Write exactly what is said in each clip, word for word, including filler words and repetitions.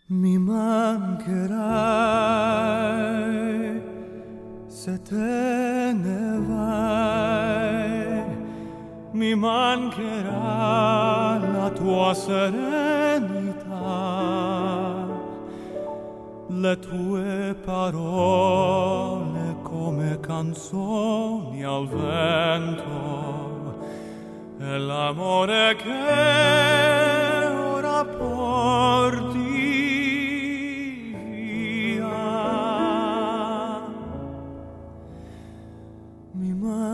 Mi mancherai se te ne vai, mi mancherà la tua serenità, le tue parole come canzoni al vento e l'amore che ora porti mi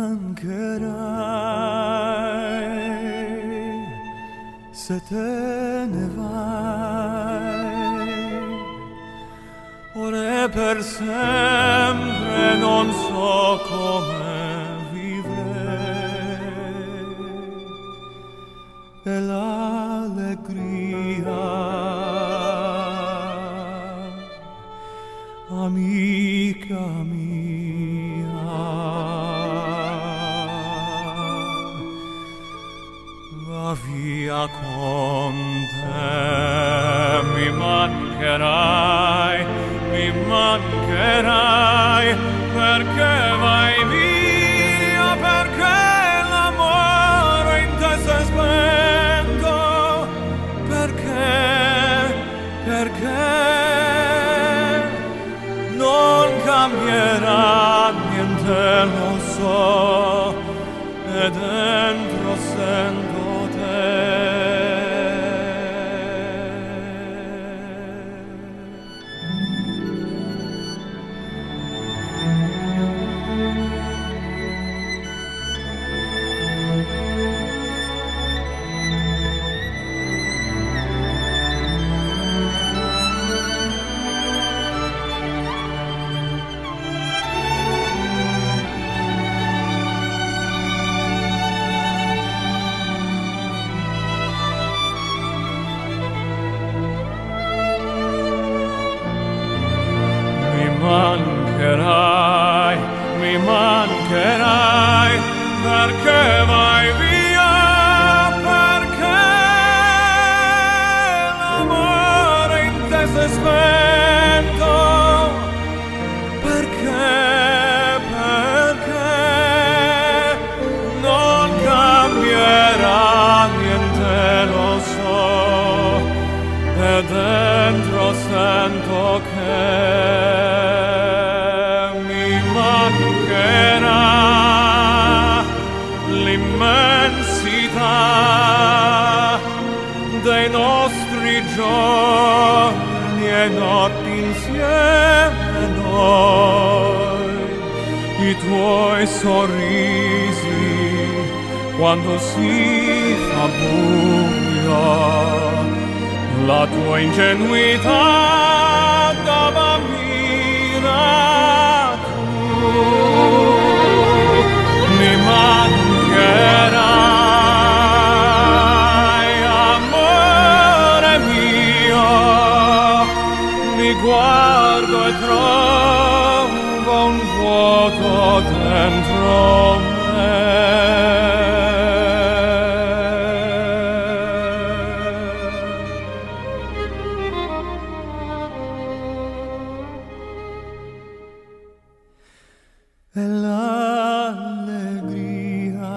mancherai se te ne vai. Ora e per sempre non so come vivrei e l'allegria, amica mia, va via con te. Mi mancherai, mi mancherai, perché vai via, perché l'amore in te si è spento, perché, perché non cambierà niente, lo so, e dentro sento te. Mi mancherai, mi mancherai, perché vai via, perché l'amore in te si è spento, perché, perché non cambierà niente, lo so, e dentro sento che mancherà l'immensità dei nostri giorni e notti insieme noi, i tuoi sorrisi quando si fa buio, la tua ingenuità da bambina. Mi mancherai, amore mio, mi guardo e trovo un vuoto dentro me. E l'allegria,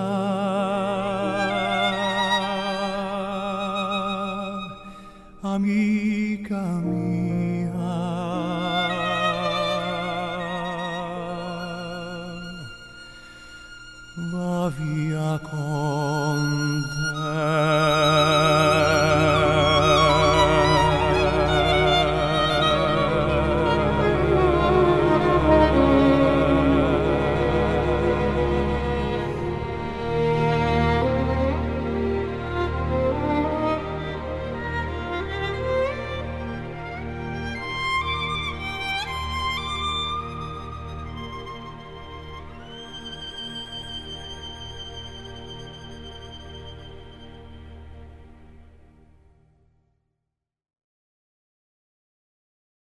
amica mia.